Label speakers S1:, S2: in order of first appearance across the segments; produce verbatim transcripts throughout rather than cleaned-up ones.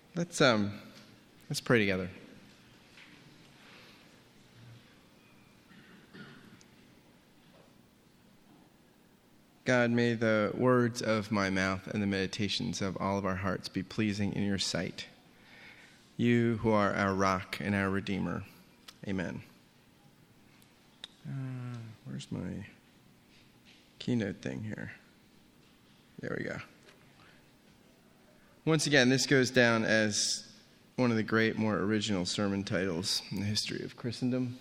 S1: Let's um, let's pray together. God, may the words of my mouth and the meditations of all of our hearts be pleasing in your sight. You who are our rock and our Redeemer. Amen. Uh, where's my keynote thing here? There we go. Once again, this goes down as one of the great, more original sermon titles in the history of Christendom.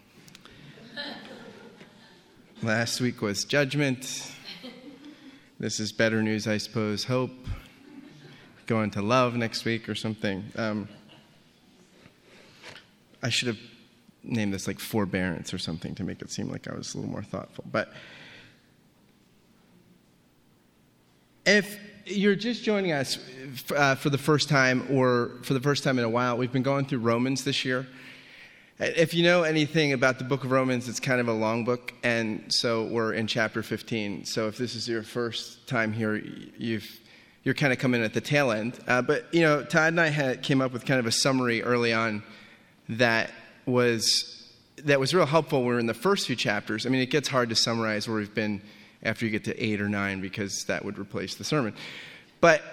S1: Last week was Judgment. This is Better News, I suppose, Hope. Going to Love next week or something. Um, I should have named this like Forbearance or something to make it seem like I was a little more thoughtful. But if you're just joining us uh, for the first time or for the first time in a while, we've been going through Romans this year. If you know anything about the book of Romans, it's kind of a long book, and so we're in chapter fifteen. So if this is your first time here, you've, you're kind of coming at the tail end. Uh, but, you know, Todd and I had, came up with kind of a summary early on that was that was real helpful. We're in the first few chapters. I mean, it gets hard to summarize where we've been after you get to eight or nine because that would replace the sermon. But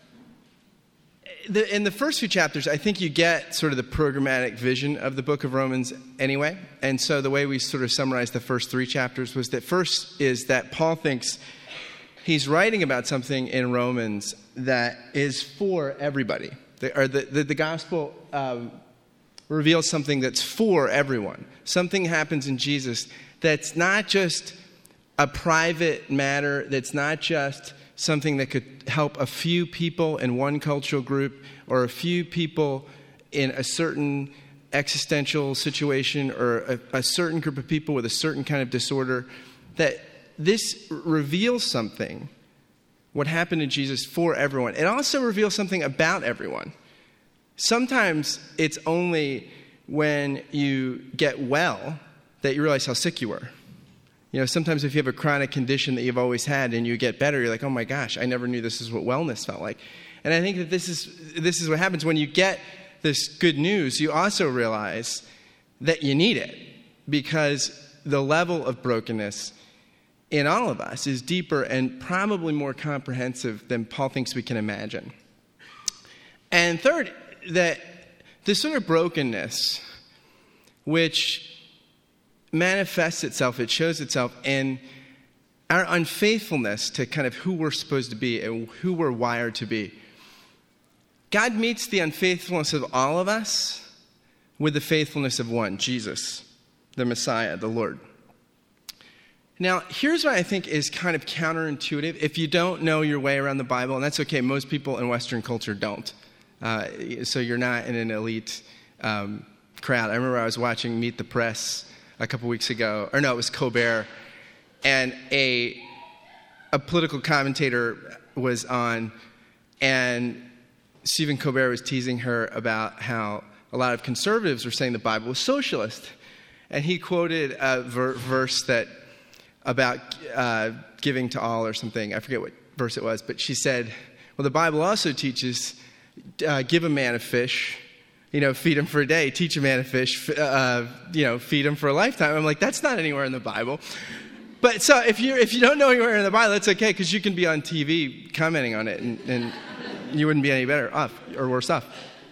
S1: the, in the first few chapters, I think you get sort of the programmatic vision of the book of Romans anyway. And so the way we sort of summarized the first three chapters was that first is that Paul thinks he's writing about something in Romans that is for everybody. The, or the, the, the gospel um, reveals something that's for everyone. Something happens in Jesus that's not just a private matter, that's not just something that could help a few people in one cultural group or a few people in a certain existential situation or a, a certain group of people with a certain kind of disorder, that this reveals something, what happened to Jesus, for everyone. It also reveals something about everyone. Sometimes it's only when you get well that you realize how sick you were. You know, sometimes if you have a chronic condition that you've always had and you get better, you're like, oh my gosh, I never knew this is what wellness felt like. And I think that this is this is what happens when you get this good news. You also realize that you need it because the level of brokenness in all of us is deeper and probably more comprehensive than Paul thinks we can imagine. And third, that this sort of brokenness, which manifests itself, it shows itself in our unfaithfulness to kind of who we're supposed to be and who we're wired to be. God meets the unfaithfulness of all of us with the faithfulness of one, Jesus, the Messiah, the Lord. Now, here's what I think is kind of counterintuitive. If you don't know your way around the Bible, and that's okay, most people in Western culture don't. Uh, so you're not in an elite um, crowd. I remember I was watching Meet the Press a couple weeks ago, or no, it was Colbert, and a a political commentator was on, and Stephen Colbert was teasing her about how a lot of conservatives were saying the Bible was socialist, and he quoted a ver- verse that about uh, giving to all or something. I forget what verse it was, but she said, well, the Bible also teaches uh, give a man a fish, you know, feed him for a day, teach a man a fish, uh, you know, feed him for a lifetime. I'm like, that's not anywhere in the Bible. But so if you if you don't know anywhere in the Bible, that's okay, because you can be on T V commenting on it, and, and you wouldn't be any better off or worse off.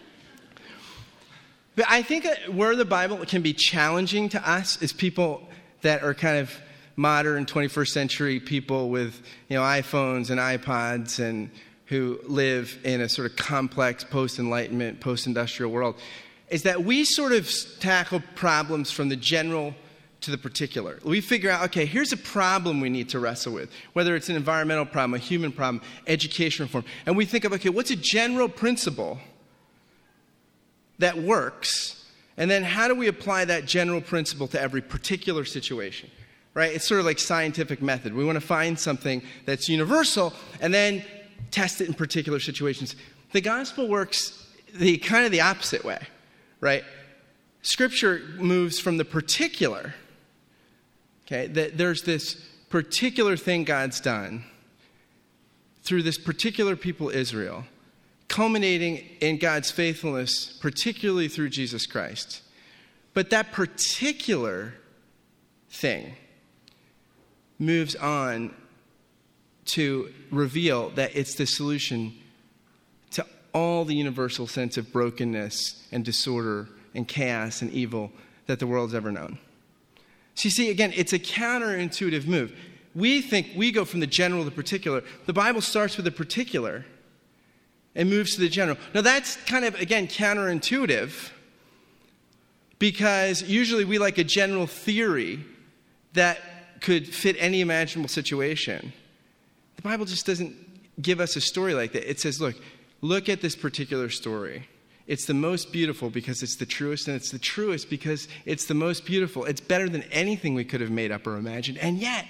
S1: But I think that where the Bible can be challenging to us is people that are kind of modern twenty-first century people with, you know, iPhones and iPods and who live in a sort of complex post-enlightenment, post-industrial world, is that we sort of tackle problems from the general to the particular. We figure out, okay, here's a problem we need to wrestle with, whether it's an environmental problem, a human problem, education reform. And we think of, okay, what's a general principle that works? And then how do we apply that general principle to every particular situation? Right? It's sort of like scientific method. We want to find something that's universal and then test it in particular situations. The gospel works the kind of the opposite way, right? Scripture moves from the particular, okay, that there's this particular thing God's done through this particular people, Israel, culminating in God's faithfulness, particularly through Jesus Christ. But that particular thing moves on to reveal that it's the solution to all the universal sense of brokenness and disorder and chaos and evil that the world's ever known. So you see, again, it's a counterintuitive move. We think we go from the general to the particular. The Bible starts with the particular and moves to the general. Now that's kind of, again, counterintuitive, because usually we like a general theory that could fit any imaginable situation. The Bible just doesn't give us a story like that. It says, look, look at this particular story. It's the most beautiful because it's the truest, and it's the truest because it's the most beautiful. It's better than anything we could have made up or imagined. And yet,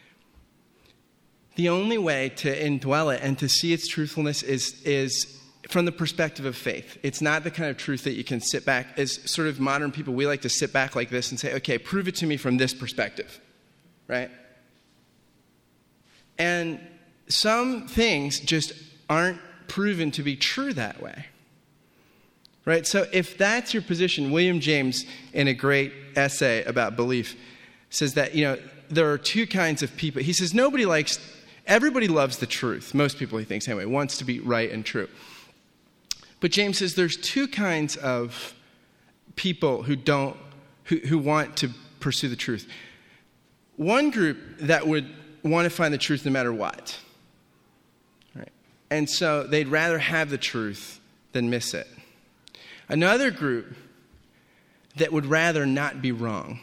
S1: the only way to indwell it and to see its truthfulness is, is from the perspective of faith. It's not the kind of truth that you can sit back. As sort of modern people, we like to sit back like this and say, okay, prove it to me from this perspective, right? And some things just aren't proven to be true that way, right? So if that's your position, William James, in a great essay about belief, says that, you know, there are two kinds of people. He says nobody likes, everybody loves the truth. Most people, he thinks anyway, wants to be right and true. But James says there's two kinds of people who don't, who, who want to pursue the truth. One group that would want to find the truth no matter what. Right? And so they'd rather have the truth than miss it. Another group that would rather not be wrong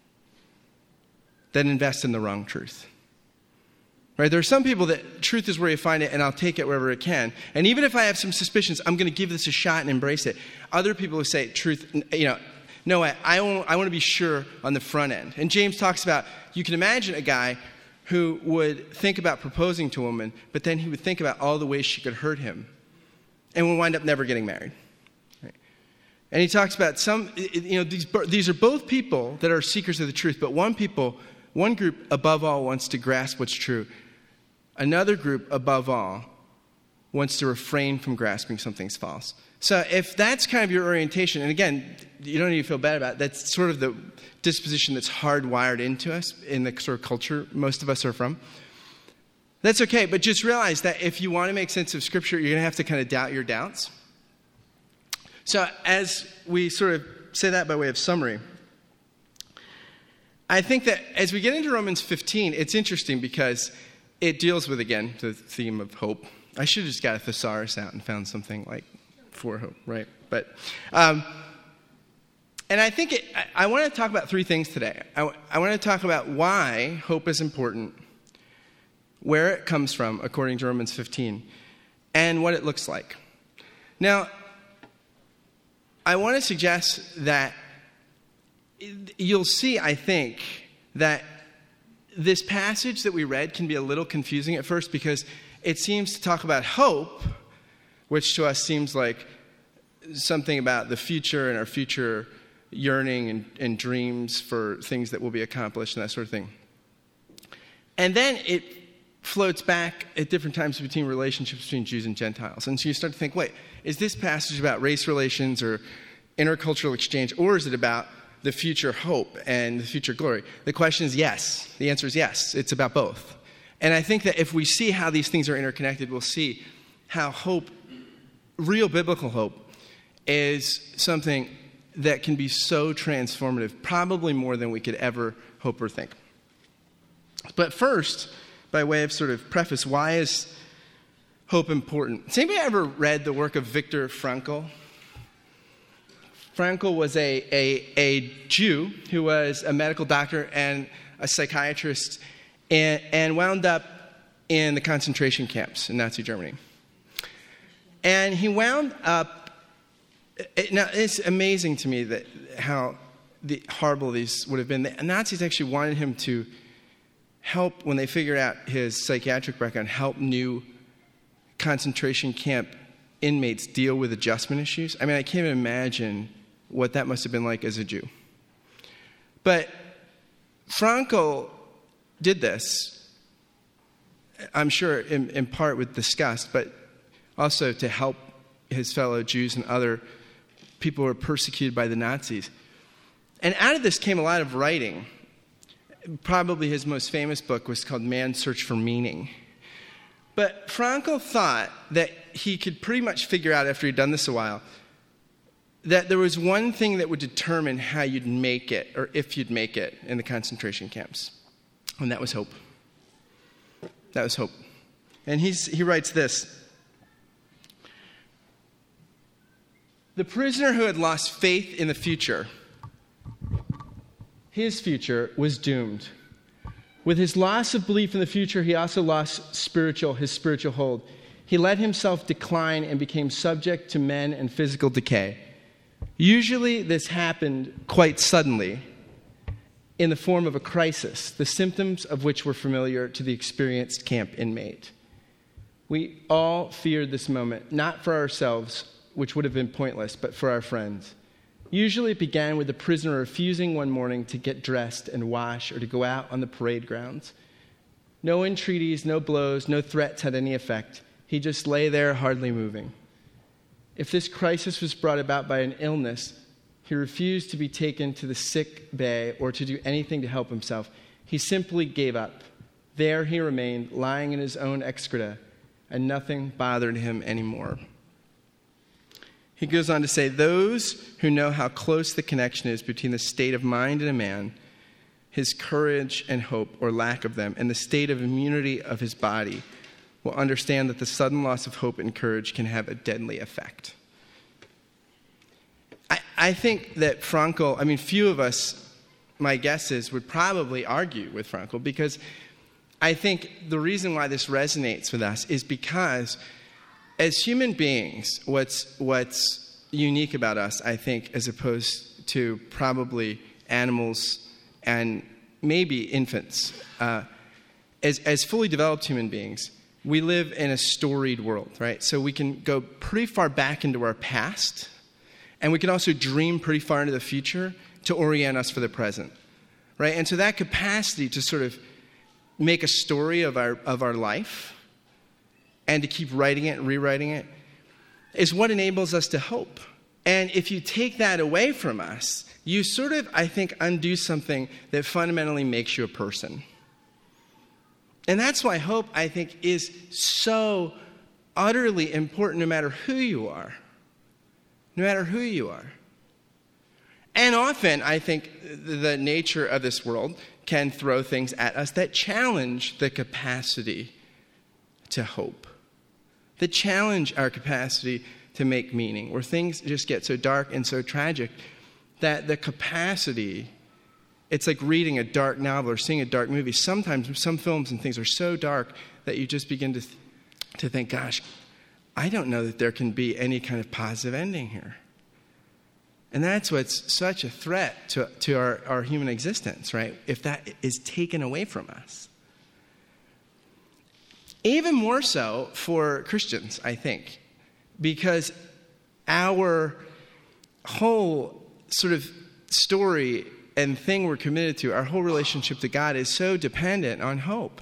S1: than invest in the wrong truth. Right? There are some people that truth is where you find it, and I'll take it wherever it can. And even if I have some suspicions, I'm going to give this a shot and embrace it. Other people who say truth, you know, no, I, I, want, I want to be sure on the front end. And James talks about, you can imagine a guy who would think about proposing to a woman, but then he would think about all the ways she could hurt him and would wind up never getting married. Right? And he talks about some, you know, these, these are both people that are seekers of the truth, but one people, one group above all wants to grasp what's true. Another group, above all, wants to refrain from grasping something's false. So if that's kind of your orientation, and again, you don't need to feel bad about it, that's sort of the disposition that's hardwired into us in the sort of culture most of us are from, that's okay. But just realize that if you want to make sense of Scripture, you're going to have to kind of doubt your doubts. So as we sort of say that by way of summary, I think that as we get into Romans fifteen, it's interesting because it deals with, again, the theme of hope. I should have just got a thesaurus out and found something like for hope, right? But, um, and I think it, I, I want to talk about three things today. I, I want to talk about why hope is important, where it comes from, according to Romans fifteen, and what it looks like. Now, I want to suggest that you'll see, I think, that this passage that we read can be a little confusing at first because it seems to talk about hope, which to us seems like something about the future and our future yearning and, and dreams for things that will be accomplished and that sort of thing. And then it floats back at different times between relationships between Jews and Gentiles. And so you start to think, wait, is this passage about race relations or intercultural exchange, or is it about the future hope and the future glory? The question is yes. The answer is yes. It's about both. And I think that if we see how these things are interconnected, we'll see how hope, real biblical hope, is something that can be so transformative, probably more than we could ever hope or think. But first, by way of sort of preface, why is hope important? Has anybody ever read the work of Viktor Frankl? Frankl was a, a, a Jew who was a medical doctor and a psychiatrist and, and wound up in the concentration camps in Nazi Germany. And he wound up, it, now it's amazing to me that how the, horrible these would have been. The Nazis actually wanted him to help, when they figured out his psychiatric background, help new concentration camp inmates deal with adjustment issues. I mean, I can't even imagine what that must have been like as a Jew. But Frankl did this, I'm sure in, in part with disgust, but also to help his fellow Jews and other people who were persecuted by the Nazis. And out of this came a lot of writing. Probably his most famous book was called Man's Search for Meaning. But Frankl thought that he could pretty much figure out, after he'd done this a while, that there was one thing that would determine how you'd make it, or if you'd make it, in the concentration camps. And that was hope. That was hope. And he's, he writes this. The prisoner who had lost faith in the future, his future was doomed. With his loss of belief in the future, he also lost spiritual, his spiritual hold. He let himself decline and became subject to men and physical decay. Usually this happened quite suddenly in the form of a crisis, the symptoms of which were familiar to the experienced camp inmate. We all feared this moment, not for ourselves, which would have been pointless, but for our friends. Usually it began with the prisoner refusing one morning to get dressed and wash or to go out on the parade grounds. No entreaties, no blows, no threats had any effect. He just lay there hardly moving. If this crisis was brought about by an illness, he refused to be taken to the sick bay or to do anything to help himself. He simply gave up. There he remained, lying in his own excreta, and nothing bothered him anymore. He goes on to say, those who know how close the connection is between the state of mind in a man, his courage and hope, or lack of them, and the state of immunity of his body, will understand that the sudden loss of hope and courage can have a deadly effect. I, I think that Frankl, I mean, few of us, my guess is, would probably argue with Frankl, because I think the reason why this resonates with us is because as human beings, what's what's unique about us, I think, as opposed to probably animals and maybe infants, uh, as, as fully developed human beings, we live in a storied world, right? So we can go pretty far back into our past, and we can also dream pretty far into the future to orient us for the present, right? And so that capacity to sort of make a story of our of our life and to keep writing it and rewriting it is what enables us to hope. And if you take that away from us, you sort of, I think, undo something that fundamentally makes you a person. And that's why hope, I think, is so utterly important no matter who you are. No matter who you are. And often, I think, the nature of this world can throw things at us that challenge the capacity to hope. That challenge our capacity to make meaning, where things just get so dark and so tragic that the capacity, it's like reading a dark novel or seeing a dark movie. Sometimes some films and things are so dark that you just begin to th- to think, gosh, I don't know that there can be any kind of positive ending here. And that's what's such a threat to, to our, our human existence, right? If that is taken away from us. Even more so for Christians, I think, because our whole sort of story and thing we're committed to, our whole relationship to God is so dependent on hope.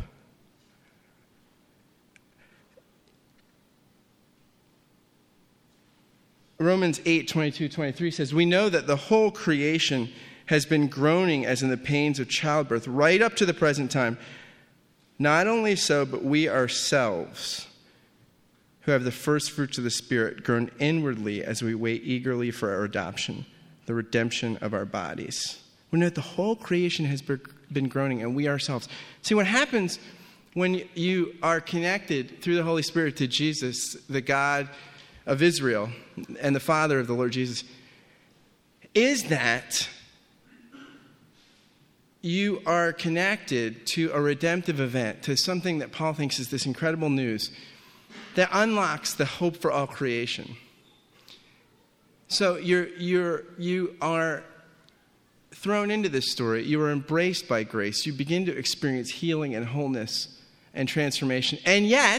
S1: Romans eight, twenty-two, twenty-three says, we know that the whole creation has been groaning as in the pains of childbirth right up to the present time. Not only so, but we ourselves, who have the first fruits of the Spirit, groan inwardly as we wait eagerly for our adoption, the redemption of our bodies. We know that the whole creation has been groaning, and we ourselves. See, what happens when you are connected through the Holy Spirit to Jesus, the God of Israel and the Father of the Lord Jesus, is that you are connected to a redemptive event, to something that Paul thinks is this incredible news that unlocks the hope for all creation. So you're you're you are thrown into this story. You are embraced by grace. You begin to experience healing and wholeness and transformation. And yet,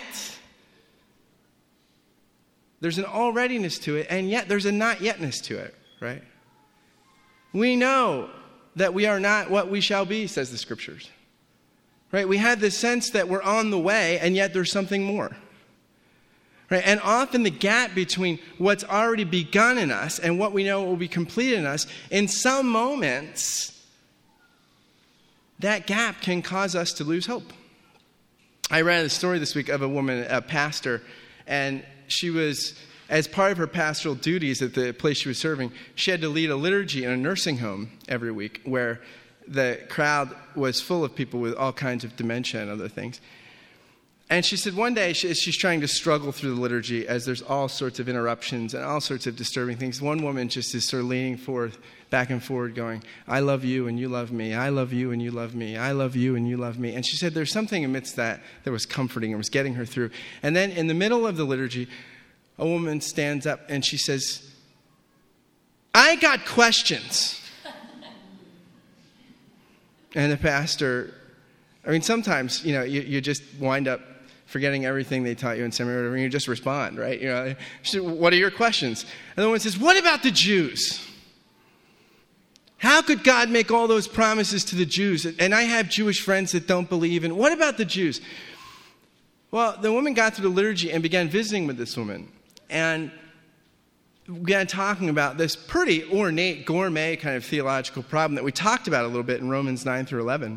S1: there's an alreadiness to it, and yet there's a not yetness to it, right? We know that we are not what we shall be, says the Scriptures. Right? We have this sense that we're on the way, and yet there's something more. Right? And often the gap between what's already begun in us and what we know will be completed in us, in some moments, that gap can cause us to lose hope. I read a story this week of a woman, a pastor, and she was, as part of her pastoral duties at the place she was serving, she had to lead a liturgy in a nursing home every week where the crowd was full of people with all kinds of dementia and other things. And she said one day she, she's trying to struggle through the liturgy as there's all sorts of interruptions and all sorts of disturbing things. One woman just is sort of leaning forward, back and forward, going, I love you and you love me. I love you and you love me. I love you and you love me. And she said there's something amidst that that was comforting and was getting her through. And then in the middle of the liturgy, a woman stands up and she says, I got questions. And the pastor, I mean, sometimes, you know, you, you just wind up forgetting everything they taught you in seminary, and you just respond, right? You know, what are your questions? And the woman says, what about the Jews? How could God make all those promises to the Jews? And I have Jewish friends that don't believe. And what about the Jews? Well, the woman got through the liturgy and began visiting with this woman. And began talking about this pretty ornate, gourmet kind of theological problem that we talked about a little bit in Romans nine through eleven.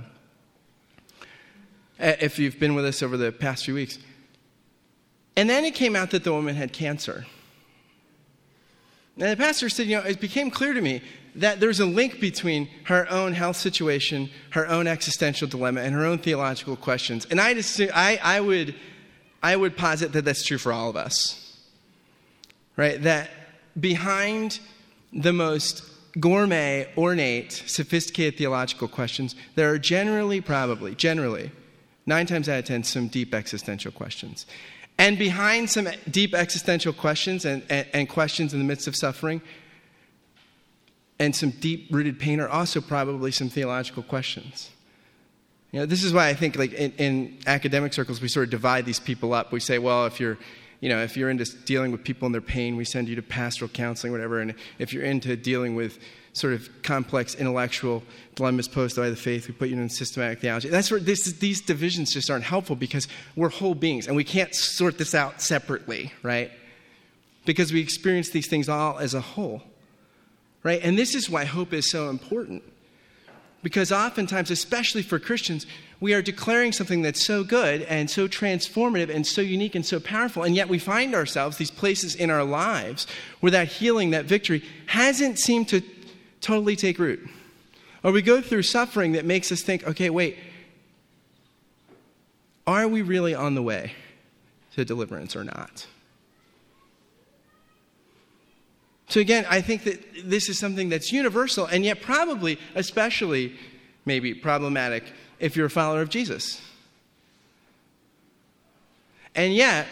S1: If you've been with us over the past few weeks. And then it came out that the woman had cancer. And the pastor said, you know, it became clear to me that there's a link between her own health situation, her own existential dilemma, and her own theological questions. And I just, I, I would, I would posit that that's true for all of us. Right? That behind the most gourmet, ornate, sophisticated theological questions, there are generally, probably, generally, nine times out of ten, some deep existential questions. And behind some deep existential questions and, and, and questions in the midst of suffering and some deep-rooted pain are also probably some theological questions. You know, this is why I think, like, in, in academic circles, we sort of divide these people up. We say, well, if you're You know, if you're into dealing with people and their pain, we send you to pastoral counseling, whatever. And if you're into dealing with sort of complex intellectual dilemmas posed by the faith, we put you in systematic theology. That's where this, these divisions just aren't helpful because we're whole beings and we can't sort this out separately, right? Because we experience these things all as a whole, right? And this is why hope is so important. Because oftentimes, especially for Christians, we are declaring something that's so good and so transformative and so unique and so powerful, and yet we find ourselves, these places in our lives, where that healing, that victory, hasn't seemed to totally take root. Or we go through suffering that makes us think, okay, wait, are we really on the way to deliverance or not? So again, I think that this is something that's universal and yet probably, especially, maybe problematic if you're a follower of Jesus. And yet,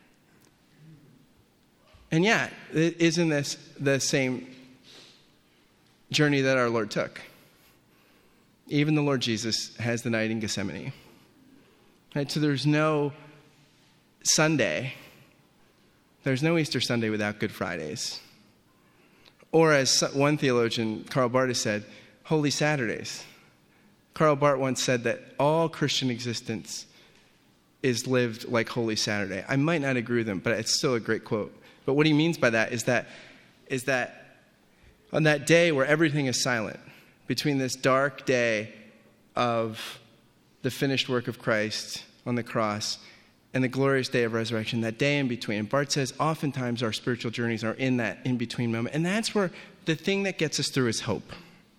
S1: and yet, isn't this the same journey that our Lord took? Even the Lord Jesus has the night in Gethsemane. Right? So there's no Sunday, there's no Easter Sunday without Good Fridays. Or as one theologian, Karl Barth, has said, Holy Saturdays. Karl Barth once said that all Christian existence is lived like Holy Saturday. I might not agree with him, but it's still a great quote. But what he means by that is that is that on that day where everything is silent, between this dark day of the finished work of Christ on the cross and the glorious day of resurrection, that day in between. And Barth says oftentimes our spiritual journeys are in that in-between moment. And that's where the thing that gets us through is hope.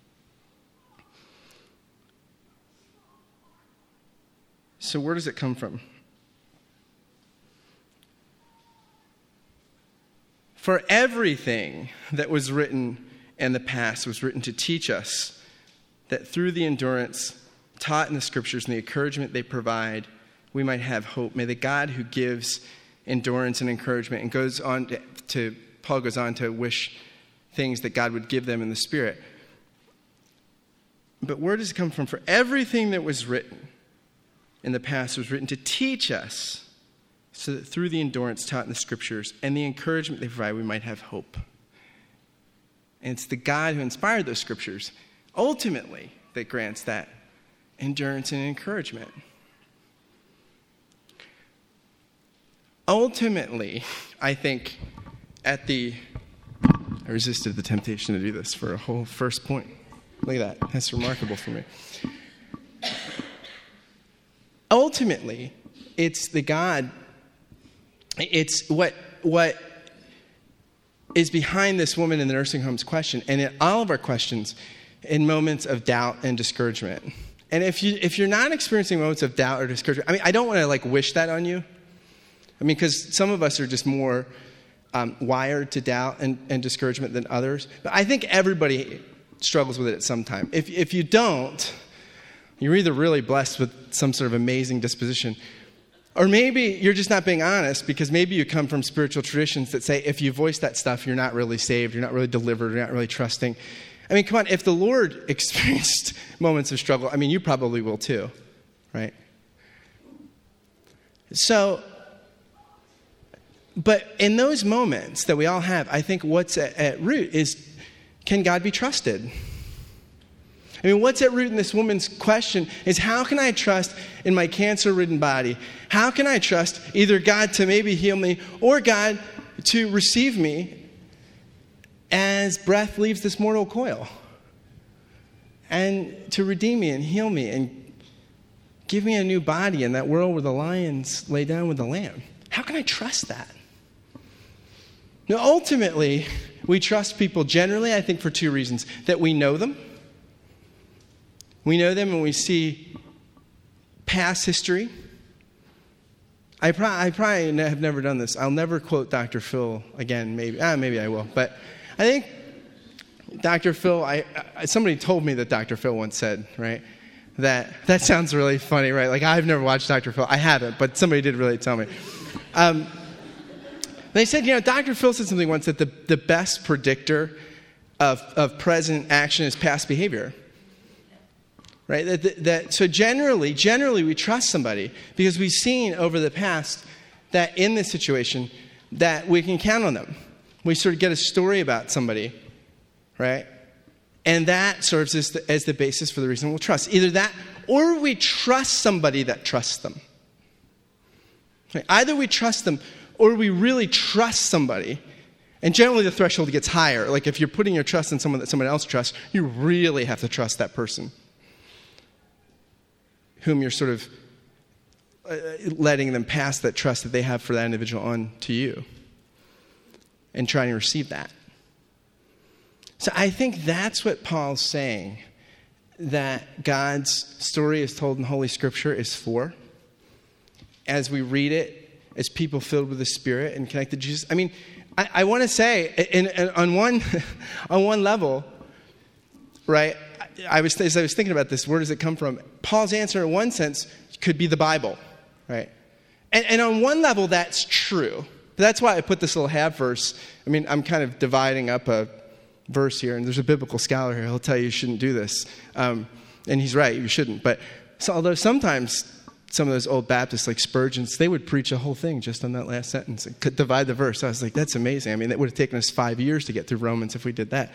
S1: So where does it come from? For everything that was written in the past was written to teach us that through the endurance taught in the Scriptures and the encouragement they provide, we might have hope. May the God who gives endurance and encouragement and goes on to, to Paul goes on to wish things that God would give them in the Spirit. But where does it come from? For everything that was written in the past was written to teach us so that through the endurance taught in the Scriptures and the encouragement they provide, we might have hope. And it's the God who inspired those Scriptures, ultimately, that grants that endurance and encouragement. ultimately, I think at the, I resisted the temptation to do this for a whole first point. Look at that. That's remarkable for me. Ultimately, it's the God, it's what what is behind this woman in the nursing home's question, and in all of our questions, in moments of doubt and discouragement. And if you if you're not experiencing moments of doubt or discouragement, I mean, I don't want to like wish that on you. I mean, because some of us are just more um, wired to doubt and, and discouragement than others. But I think everybody struggles with it at some time. If if you don't, you're either really blessed with some sort of amazing disposition, or maybe you're just not being honest because maybe you come from spiritual traditions that say if you voice that stuff, you're not really saved, you're not really delivered, you're not really trusting. I mean, come on, if the Lord experienced moments of struggle, I mean, you probably will too, right? So, but in those moments that we all have, I think what's at, at root is, can God be trusted? I mean, what's at root in this woman's question is, how can I trust in my cancer-ridden body? How can I trust either God to maybe heal me or God to receive me as breath leaves this mortal coil and to redeem me and heal me and give me a new body in that world where the lions lay down with the lamb? How can I trust that? Now, ultimately, we trust people generally, I think, for two reasons. That we know them. We know them and we see past history. I, pro- I probably have never done this. I'll never quote Doctor Phil again. Maybe ah, maybe I will. But I think Doctor Phil, I, I somebody told me that Doctor Phil once said, right, that, that sounds really funny, right? Like, I've never watched Doctor Phil. I haven't, but somebody did really tell me. Um, they said, you know, Doctor Phil said something once that the, the best predictor of, of present action is past behavior. Right? That, that, that, so generally, generally we trust somebody because we've seen over the past that in this situation that we can count on them. We sort of get a story about somebody, right? And that serves as the, as the basis for the reason we'll trust. Either that or we trust somebody that trusts them. Right? Either we trust them or we really trust somebody. And generally the threshold gets higher. Like if you're putting your trust in someone that someone else trusts, you really have to trust that person whom you're sort of uh, letting them pass that trust that they have for that individual on to you and trying to receive that. So I think that's what Paul's saying, that God's story is told in Holy Scripture is for. As we read it, as people filled with the Spirit and connected to Jesus. I mean, I, I want to say, in, in, on one on one level, right, I was, as I was thinking about this, where does it come from? Paul's answer, in one sense, could be the Bible, right? And, and on one level, that's true. That's why I put this little half verse. I mean, I'm kind of dividing up a verse here, and there's a biblical scholar here. He'll tell you you shouldn't do this. Um, and he's right, you shouldn't. But so, although sometimes some of those old Baptists, like Spurgeon, they would preach a whole thing just on that last sentence and could divide the verse. I was like, that's amazing. I mean, that would have taken us five years to get through Romans if we did that.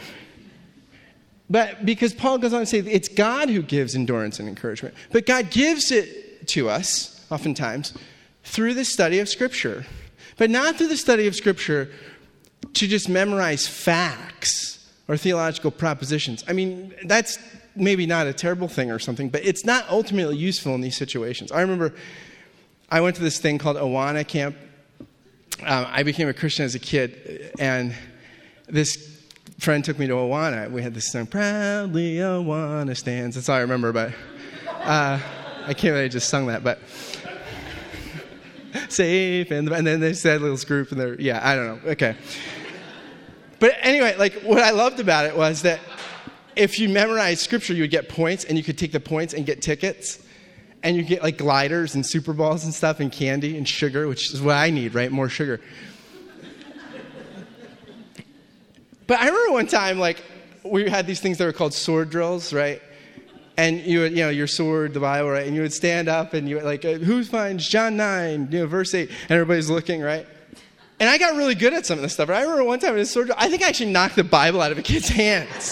S1: But because Paul goes on to say it's God who gives endurance and encouragement. But God gives it to us, oftentimes, through the study of Scripture. But not through the study of Scripture to just memorize facts or theological propositions. I mean, that's maybe not a terrible thing or something, but it's not ultimately useful in these situations. I remember I went to this thing called Awana Camp. Um, I became a Christian as a kid, and this friend took me to Awana. We had this song, Proudly Awana Stands. That's all I remember, but uh, I can't really just sung that, but safe, and, and then they said little group, and they're, yeah, I don't know, okay. But anyway, like, what I loved about it was that if you memorized Scripture, you would get points, and you could take the points and get tickets, and you get, like, gliders and Super Balls and stuff, and candy and sugar, which is what I need, right, more sugar. But I remember one time, like, we had these things that were called sword drills, right? And you would, you know, your sword, the Bible, right? And you would stand up and you would, like, uh, who finds John nine, you know, verse eight, and everybody's looking, right? And I got really good at some of this stuff. But I remember one time in a sword drill, I think I actually knocked the Bible out of a kid's hands.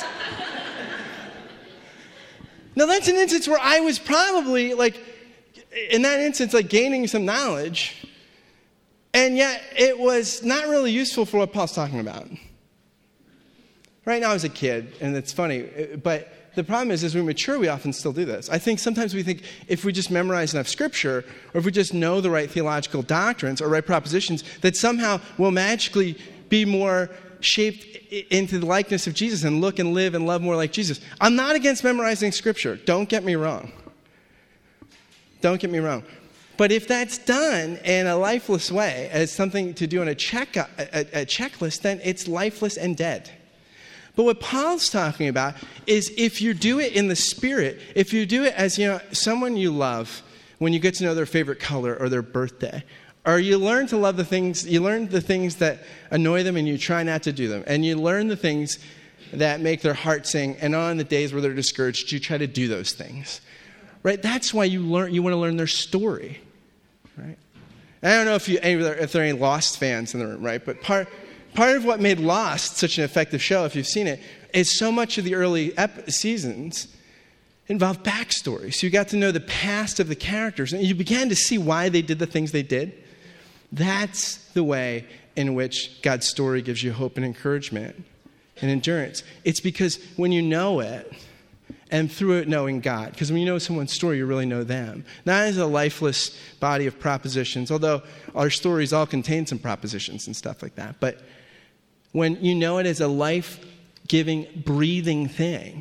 S1: Now, that's an instance where I was probably, like, in that instance, like, gaining some knowledge. And yet it was not really useful for what Paul's talking about. Right now I was a kid, and it's funny, but the problem is, as we mature, we often still do this. I think sometimes we think if we just memorize enough scripture, or if we just know the right theological doctrines or right propositions, that somehow we'll magically be more shaped into the likeness of Jesus and look and live and love more like Jesus. I'm not against memorizing scripture. Don't get me wrong. Don't get me wrong. But if that's done in a lifeless way, as something to do on a, check, a, a, a checklist, then it's lifeless and dead. But what Paul's talking about is if you do it in the Spirit, if you do it as, you know, someone you love when you get to know their favorite color or their birthday, or you learn to love the things, you learn the things that annoy them and you try not to do them, and you learn the things that make their heart sing, and on the days where they're discouraged, you try to do those things, right? That's why you learn. You want to learn their story, right? I don't know if you if there are any Lost fans in the room, right? But part. Part of what made Lost such an effective show, if you've seen it, is so much of the early ep- seasons involved backstory. So you got to know the past of the characters, and you began to see why they did the things they did. That's the way in which God's story gives you hope and encouragement and endurance. It's because when you know it, and through it knowing God, because when you know someone's story, you really know them. Not as a lifeless body of propositions, although our stories all contain some propositions and stuff like that, but when you know it as a life-giving, breathing thing,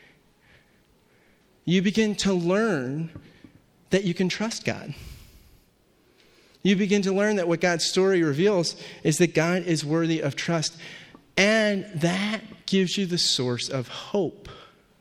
S1: you begin to learn that you can trust God. You begin to learn that what God's story reveals is that God is worthy of trust. And that gives you the source of hope.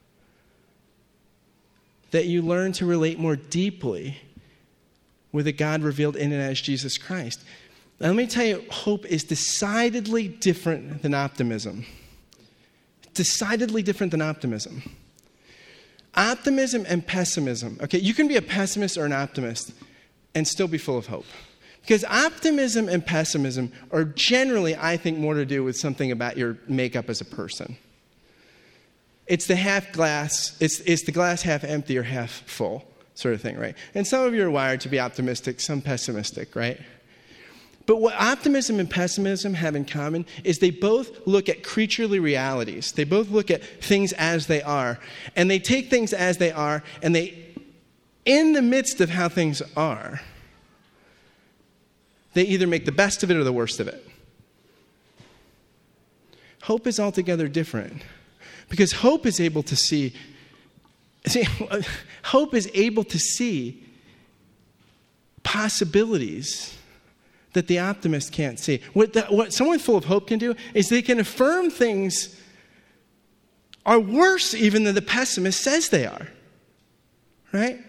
S1: That you learn to relate more deeply with a God revealed in and as Jesus Christ. Now, let me tell you, hope is decidedly different than optimism. Decidedly different than optimism. Optimism and pessimism. Okay, you can be a pessimist or an optimist and still be full of hope. Because optimism and pessimism are generally, I think, more to do with something about your makeup as a person. It's the half glass, it's, it's the glass half empty or half full sort of thing, right? And some of you are wired to be optimistic, some pessimistic, right? But what optimism and pessimism have in common is they both look at creaturely realities. They both look at things as they are. And they take things as they are, and they, in the midst of how things are, they either make the best of it or the worst of it. Hope is altogether different. Because hope is able to see, see, hope is able to see possibilities that the optimist can't see. What, the, what someone full of hope can do is they can affirm things are worse even than the pessimist says they are. Right?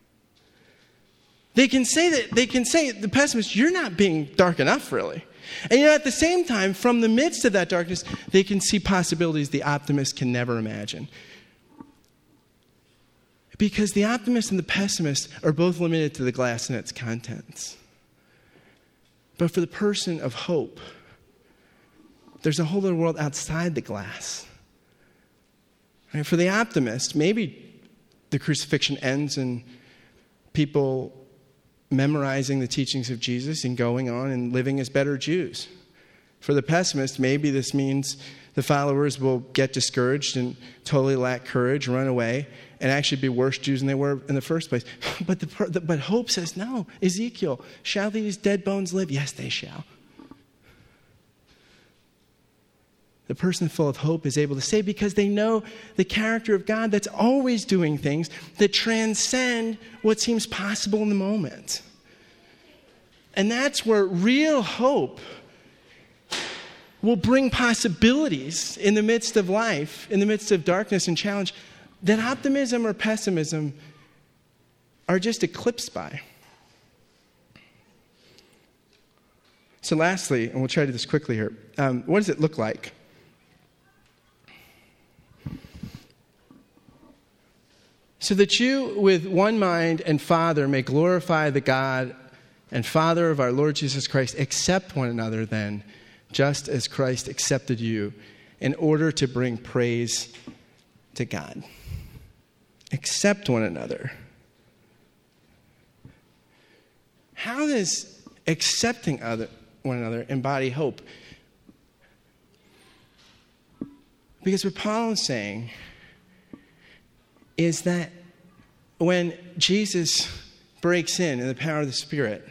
S1: They can say that they can say the pessimist, you're not being dark enough, really. And yet at the same time, from the midst of that darkness, they can see possibilities the optimist can never imagine. Because the optimist and the pessimist are both limited to the glass and its contents. But for the person of hope, there's a whole other world outside the glass. Right? For the optimist, maybe the crucifixion ends in people memorizing the teachings of Jesus and going on and living as better Jews. For the pessimist, maybe this means the followers will get discouraged and totally lack courage, run away, and actually be worse Jews than they were in the first place. But the, but hope says, no. Ezekiel, shall these dead bones live? Yes, they shall. The person full of hope is able to say, because they know the character of God that's always doing things that transcend what seems possible in the moment. And that's where real hope will bring possibilities in the midst of life, in the midst of darkness and challenge, that optimism or pessimism are just eclipsed by. So lastly, and we'll try to do this quickly here, um, what does it look like? So that you, with one mind and Father, may glorify the God and Father of our Lord Jesus Christ, accept one another then, just as Christ accepted you, in order to bring praise to God. Accept one another. How does accepting other one another, embody hope. Because what Paul is saying is that when Jesus breaks in in the power of the Spirit,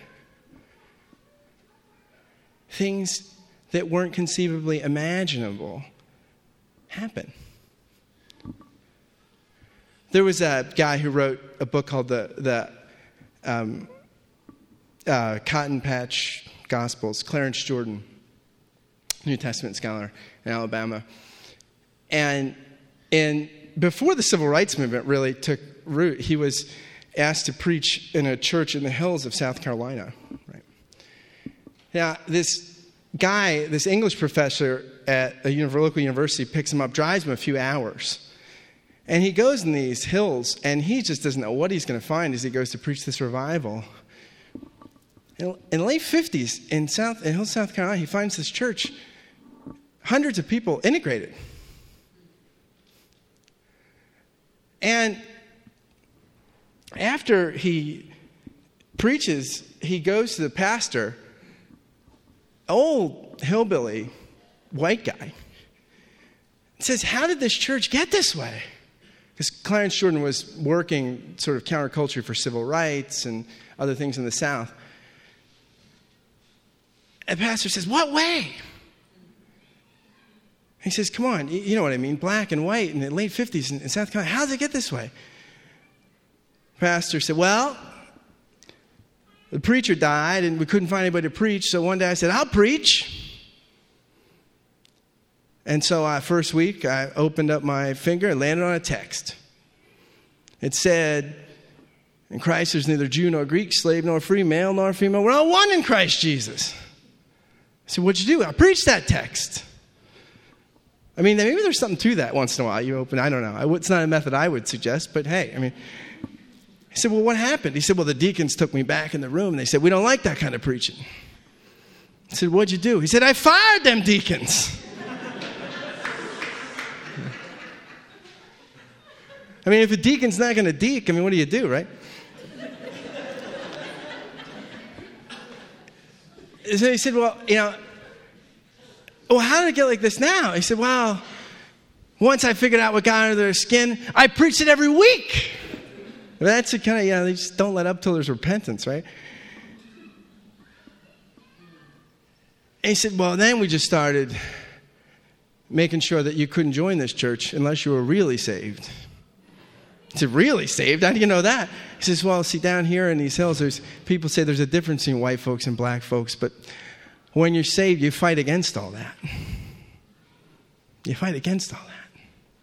S1: things that weren't conceivably imaginable happen. There was a guy who wrote a book called the the um, uh, Cotton Patch Gospels, Clarence Jordan, New Testament scholar in Alabama. And and before the Civil Rights Movement really took root, he was asked to preach in a church in the hills of South Carolina. Right. Now, this guy, this English professor at a local university, picks him up, drives him a few hours. And he goes in these hills, and he just doesn't know what he's going to find as he goes to preach this revival. In the late fifties, in South in Hill, South Carolina, he finds this church, hundreds of people integrated. And after he preaches, he goes to the pastor, old hillbilly, white guy, and says, "How did this church get this way?" Because Clarence Jordan was working sort of counterculture for civil rights and other things in the South. And the pastor says, "What way?" He says, "Come on, you know what I mean, black and white in the late fifties in South Carolina. How did it get this way?" The pastor said, "Well, the preacher died and we couldn't find anybody to preach, so one day I said, I'll preach." And so uh, first week, I opened up my finger and landed on a text. It said, "In Christ there's neither Jew nor Greek, slave nor free, male nor female. We're all one in Christ Jesus." I said, "What'd you do?" "I preached that text." I mean, maybe there's something to that once in a while. You open, I don't know. It's not a method I would suggest, but hey, I mean. He said, "Well, what happened?" He said, "Well, the deacons took me back in the room and they said, we don't like that kind of preaching." I said, "What'd you do?" He said, "I fired them deacons." I mean, if a deacon's not going to deacon, I mean, what do you do, right? So he said, "Well, you know, well, how did it get like this now?" He said, "Well, once I figured out what got under their skin, I preached it every week." That's the kind of, you know, they just don't let up till there's repentance, right? And he said, "Well, then we just started making sure that you couldn't join this church unless you were really saved." I said, "Really saved? How do you know that?" He says, "Well, see, down here in these hills, there's people say there's a difference between white folks and black folks, but when you're saved, you fight against all that. You fight against all that."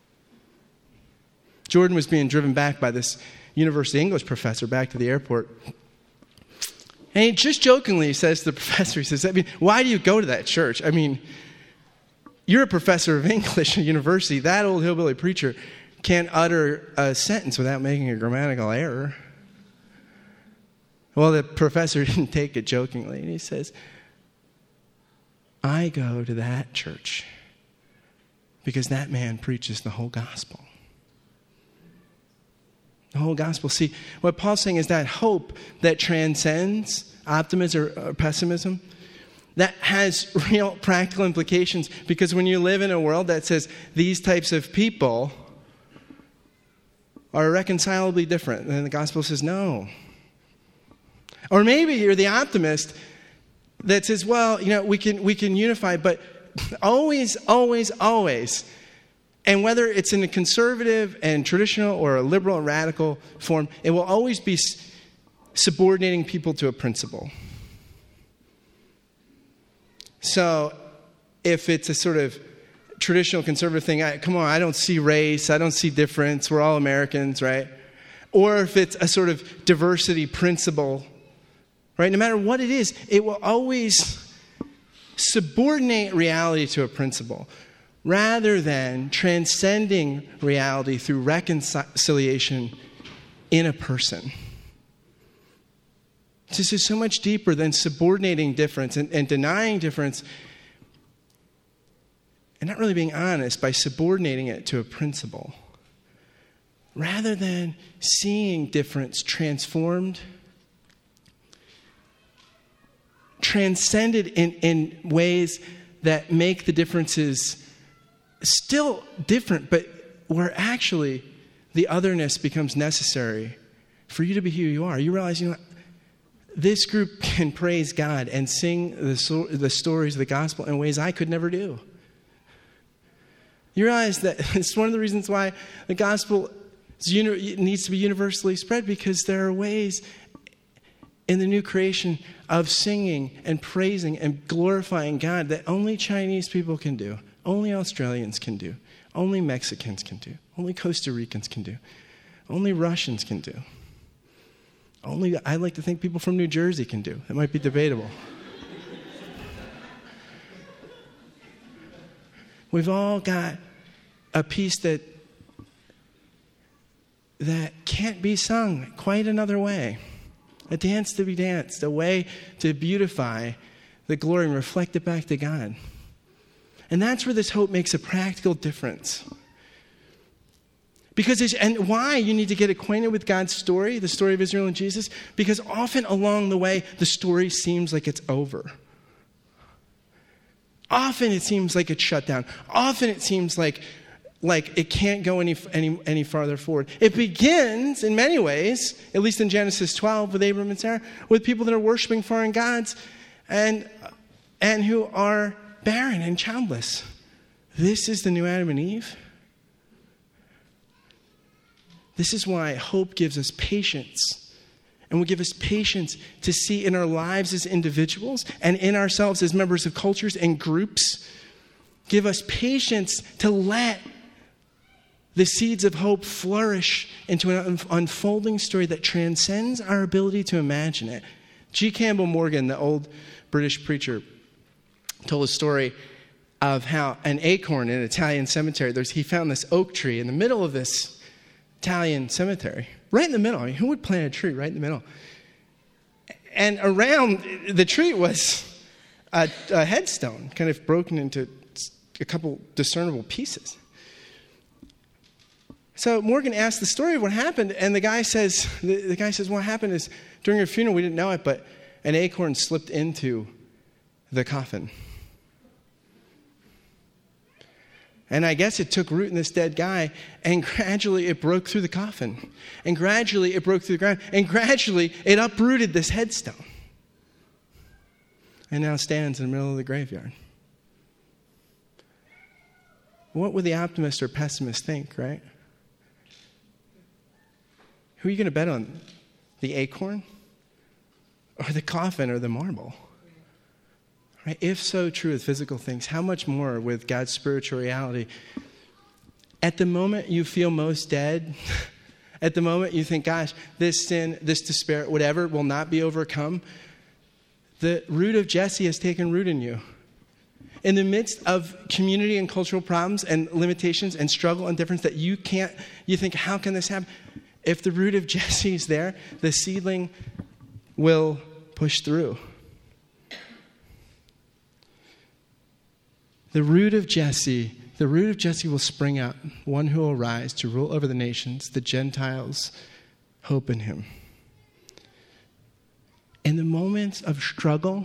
S1: Jordan was being driven back by this university English professor back to the airport. And he just jokingly says to the professor, he says, "I mean, why do you go to that church? I mean, you're a professor of English at university. That old hillbilly preacher can't utter a sentence without making a grammatical error." Well, the professor didn't take it jokingly. And he says, "I go to that church because that man preaches the whole gospel." The whole gospel. See, what Paul's saying is that hope that transcends optimism or pessimism, that has real practical implications, because when you live in a world that says these types of people are irreconcilably different, then the gospel says no. Or maybe you're the optimist that says, well, you know, we can we can unify, but always, always, always, and whether it's in a conservative and traditional or a liberal and radical form, it will always be subordinating people to a principle. So if it's a sort of traditional conservative thing, I, come on, I don't see race, I don't see difference, we're all Americans, right? Or if it's a sort of diversity principle, right? No matter what it is, it will always subordinate reality to a principle rather than transcending reality through reconciliation in a person. This is so much deeper than subordinating difference and, and denying difference and not really being honest by subordinating it to a principle. Rather than seeing difference transformed transcended in, in ways that make the differences still different, but where actually the otherness becomes necessary for you to be who you are. You realize, you know, this group can praise God and sing the, so, the stories of the gospel in ways I could never do. You realize that it's one of the reasons why the gospel is uni- needs to be universally spread, because there are ways in the new creation of singing and praising and glorifying God that only Chinese people can do, only Australians can do, only Mexicans can do, only Costa Ricans can do, only Russians can do. Only, I like to think, people from New Jersey can do. It might be debatable. We've all got a piece that that can't be sung quite another way. A dance to be danced, a way to beautify the glory and reflect it back to God. And that's where this hope makes a practical difference. Because it's, and why you need to get acquainted with God's story, the story of Israel and Jesus, because often along the way, the story seems like it's over. Often it seems like it's shut down. Often it seems like, like it can't go any, any, any farther forward. It begins, in many ways, at least in Genesis twelve with Abram and Sarah, with people that are worshiping foreign gods and, and who are barren and childless. This is the new Adam and Eve. This is why hope gives us patience, and will give us patience to see in our lives as individuals and in ourselves as members of cultures and groups. Give us patience to let the seeds of hope flourish into an unfolding story that transcends our ability to imagine it. G. Campbell Morgan, the old British preacher, told a story of how an acorn in an Italian cemetery, there's, he found this oak tree in the middle of this Italian cemetery, right in the middle. I mean, who would plant a tree right in the middle? And around the tree was a, a headstone, kind of broken into a couple discernible pieces. So Morgan asked the story of what happened, and the guy says, the, the guy says, what happened is during your funeral, we didn't know it, but an acorn slipped into the coffin. And I guess it took root in this dead guy, and gradually it broke through the coffin. And gradually it broke through the ground. And gradually it uprooted this headstone. And now stands in the middle of the graveyard. What would the optimist or pessimist think, right? Who are you going to bet on? The acorn? Or the coffin or the marble? Right? If so true with physical things, how much more with God's spiritual reality? At the moment you feel most dead, at the moment you think, gosh, this sin, this despair, whatever, will not be overcome, the root of Jesse has taken root in you. In the midst of community and cultural problems and limitations and struggle and difference that you can't, you think, how can this happen? If the root of Jesse is there, the seedling will push through. The root of Jesse, the root of Jesse will spring up, one who will rise to rule over the nations. The Gentiles hope in him. In the moments of struggle,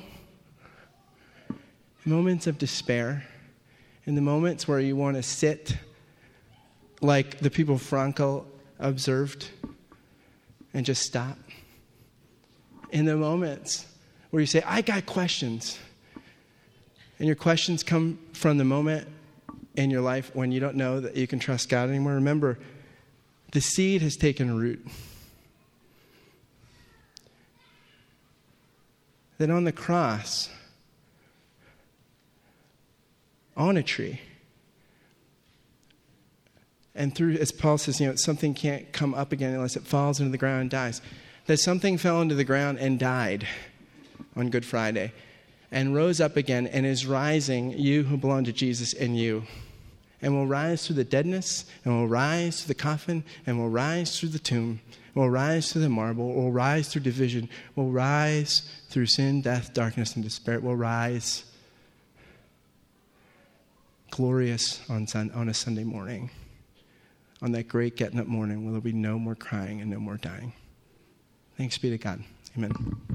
S1: moments of despair, in the moments where you want to sit like the people Franco observed and just stop. In the moments where you say, I got questions. And your questions come from the moment in your life when you don't know that you can trust God anymore. Remember, the seed has taken root. Then on the cross, on a tree, and through, as Paul says, you know, something can't come up again unless it falls into the ground and dies. That something fell into the ground and died on Good Friday and rose up again and is rising, you who belong to Jesus in you. And will rise through the deadness, and will rise through the coffin, and will rise through the tomb, will rise through the marble, will rise through division, will rise through sin, death, darkness, and despair. It will rise glorious on, sun, on a Sunday morning, on that great getting up morning where there will be no more crying and no more dying. Thanks be to God. Amen.